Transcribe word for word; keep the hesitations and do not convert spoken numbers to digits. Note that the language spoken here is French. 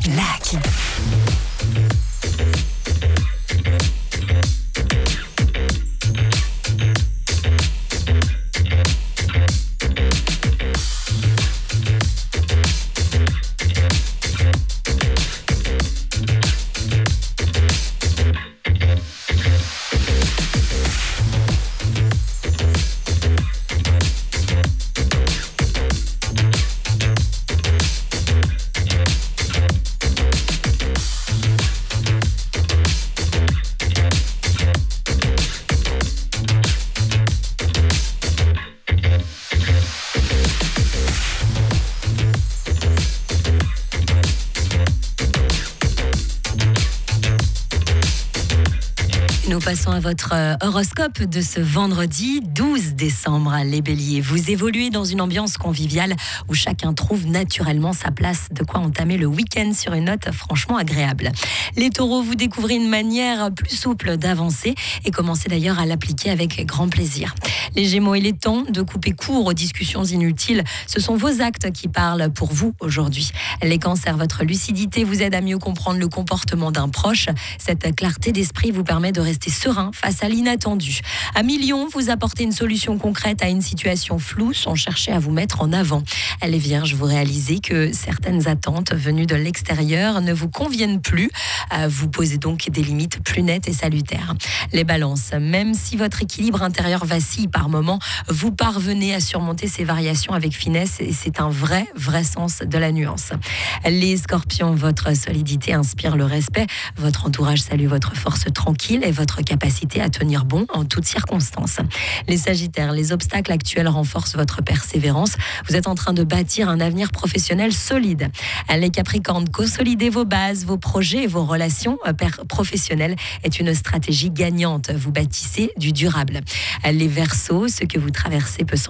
Lac. Nous passons à votre horoscope de ce vendredi douze décembre. Les béliers, vous évoluez dans une ambiance conviviale où chacun trouve naturellement sa place, de quoi entamer le week-end sur une note franchement agréable. Les taureaux, vous découvrez une manière plus souple d'avancer et commencez d'ailleurs à l'appliquer avec grand plaisir. Les gémeaux, il est temps de couper court aux discussions inutiles. Ce sont vos actes qui parlent pour vous aujourd'hui. Les cancers, votre lucidité vous aide à mieux comprendre le comportement d'un proche. Cette clarté d'esprit vous permet de rester serein face à l'inattendu. À Lion, vous apportez une solution concrète à une situation floue sans chercher à vous mettre en avant. Les Vierges, vous réalisez que certaines attentes venues de l'extérieur ne vous conviennent plus. Vous posez donc des limites plus nettes et salutaires. Les Balances, même si votre équilibre intérieur vacille par moments, vous parvenez à surmonter ces variations avec finesse et c'est un vrai, vrai sens de la nuance. Les Scorpions, votre solidité inspire le respect. Votre entourage salue votre force tranquille et votre capacité à tenir bon en toutes circonstances. Les Sagittaires, les obstacles actuels renforcent votre persévérance. Vous êtes en train de bâtir un avenir professionnel solide. Les Capricornes, consolider vos bases, vos projets et vos relations professionnelles est une stratégie gagnante. Vous bâtissez du durable. Les Verseaux, ce que vous traversez peut sembler